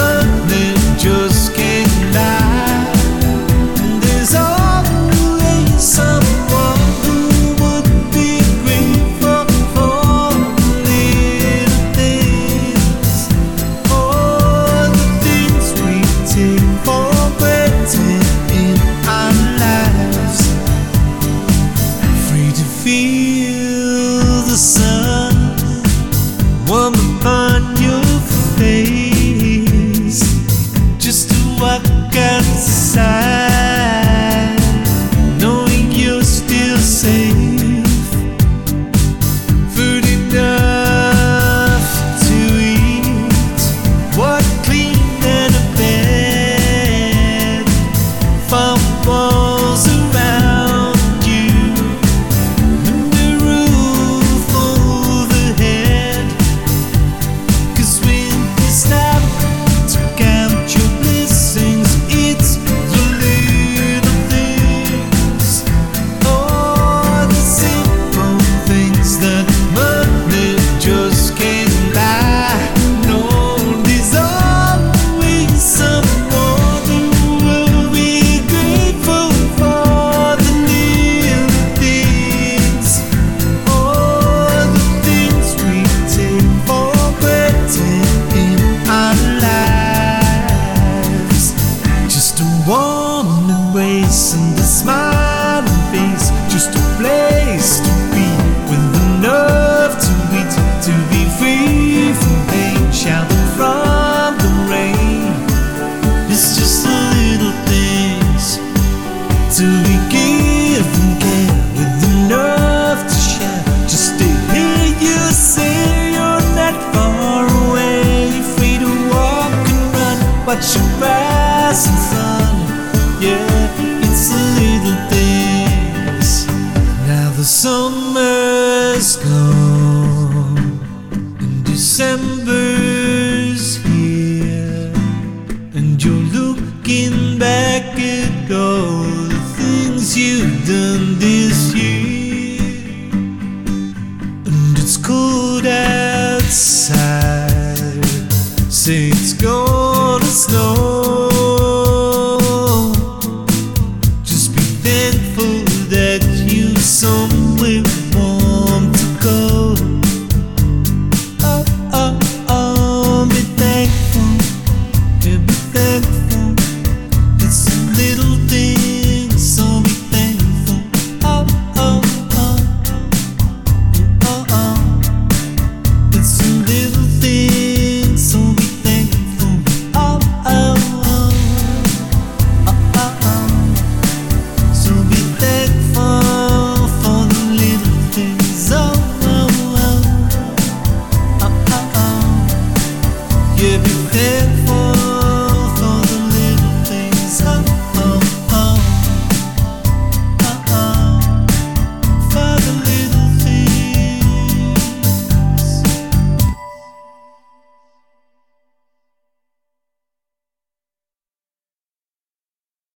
money just can't lie. There's always someone who would be grateful for little things, all the things we take for granted in our lives. Free to feel the sun warm upon your face, just to walk outside, knowing you're still safe. Food enough to eat, water clean and a bed, farm walls around you, and a roof overhead. 'Cause when you stop to count your blessings, it's the little things, all the simple things that money just can't buy. No, there's always someone who will be grateful for the little things, all the things we take for granted in our lives. Just a warm embrace and a smiling face, just a place to be with enough to eat, to be free from pain, shelter from the rain. It's just the little things to be given care with enough to share. Just to hear you say you're not far away, free to walk and run, watch your passing sun. Yeah, it's the little things. Now the summer's gone and December's here, and you're looking back at all the things you've done this